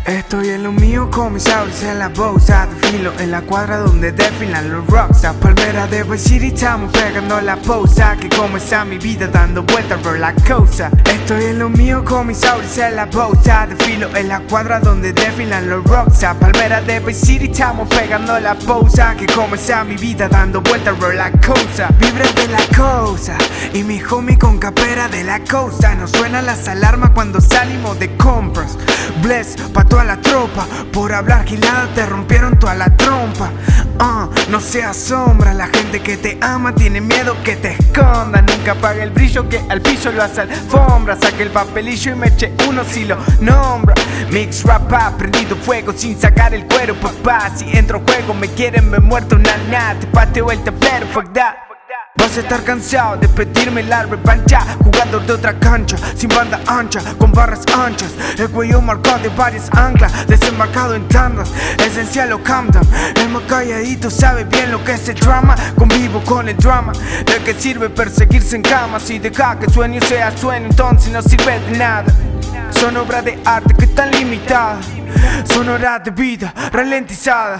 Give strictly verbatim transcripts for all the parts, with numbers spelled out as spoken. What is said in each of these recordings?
Estoy en lo mío con mis auris en la bolsa de filo, en la cuadra donde desfilan los rocks. A palmera de Vice City estamos pegando la posa, que como está mi vida dando vueltas por la cosa. Estoy en lo mío con mis auris en la bolsa de filo, en la cuadra donde desfilan los rocks. A palmera de Vice City estamos pegando la posa, que como está mi vida dando vueltas por la cosa. Vibra de la cosa y mi homie con capera de la costa. Nos suenan las alarmas cuando salimos de compras. Bless pa' toda la tropa, por hablar gilada te rompieron toda la trompa. uh, No se asombra, la gente que te ama tiene miedo que te esconda. Nunca apague el brillo que al piso lo hace alfombra. Saque el papelillo y me eche uno si lo nombra. Mix rap prendido fuego sin sacar el cuero, papá. Si entro juego me quieren ver muerto una nada. Te pateo el tablero, fuck that. Vas a estar cansado de pedirme la revancha, jugador de otra cancha, sin banda ancha, con barras anchas, el cuello marcado de varias anclas, desembarcado en tandas, esencial o Camden. El más calladito sabe bien lo que es el drama, convivo con el drama. ¿De qué sirve perseguirse en cama? Si deja que sueño sea sueño, entonces no sirve de nada. Son obras de arte que están limitadas, son horas de vida ralentizada.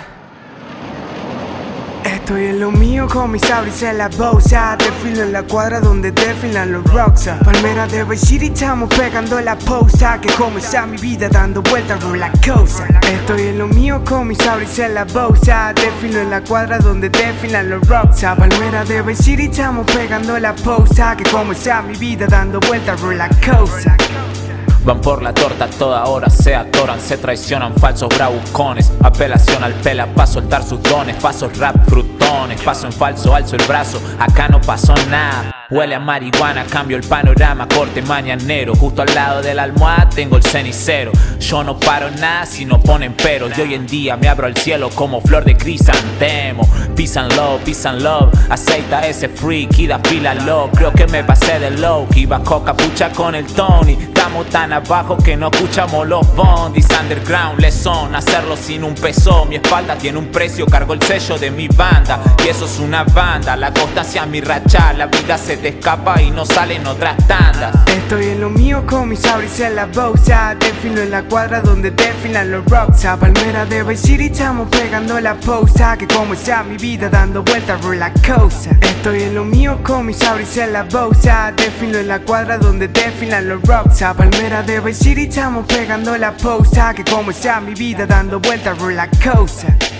Estoy en lo mío con mis auris en la bolsa, desfilo en la cuadra donde desfilan los rocks. Palmera de Vice City estamos pegando la posa, que como está mi vida dando vueltas por la cosa. Estoy en lo mío con mis auris en la bolsa, desfilo en la cuadra donde desfilan los rocks. Palmera de Vice City estamos pegando la posa, que como está mi vida dando vueltas por la cosa. Van por la torta a toda hora, se atoran, se traicionan falsos bravucones. Apelación al pela pa' soltar sus dones, pasos rap frutones. Paso en falso, alzo el brazo, acá no pasó nada. Huele a marihuana, cambio el panorama, corte mañanero. Justo al lado de la almohada tengo el cenicero. Yo no paro nada si no ponen peros. Y hoy en día me abro al cielo como flor de crisantemo. Peace and love, peace and love. Aceita ese freak y da fila low. Creo que me pasé de low, que iba con capucha con el Tony. Estamos tan abajo que no escuchamos los bondis. Underground les son, hacerlo sin un peso. Mi espalda tiene un precio, cargo el sello de mi banda. Y eso es una banda, la constancia mi racha. La vida se te escapa y no salen otras tandas. Estoy en lo mío con mis auris en la bolsa, desfilo en la cuadra donde desfilan los rocks. A palmera de Vice City estamos pegando la posa, que como está mi vida dando vueltas por la cosa. Estoy en lo mío con mis auris en la bolsa, desfilo en la cuadra donde desfilan los rocks. A palmera de Vice City estamos pegando la posa, que como está mi vida dando vueltas por la cosa.